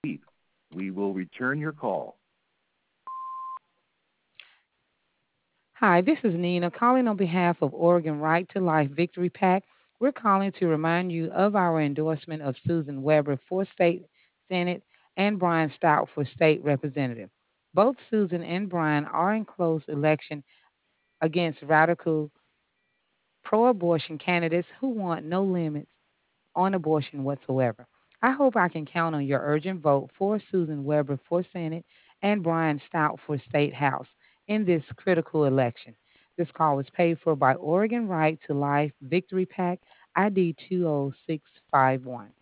We will return your call. Hi, this is Nina calling on behalf of Oregon Right to Life Victory PAC. We're calling to remind you of our endorsement of Susan Weber for state Senate and Brian Stout for state representative. Both Susan and Brian are in close election against radical pro abortion candidates who want no limits on abortion whatsoever. I hope I can count on your urgent vote for Susan Weber for Senate and Brian Stout for State House in this critical election. This call was paid for by Oregon Right to Life Victory PAC ID 20651.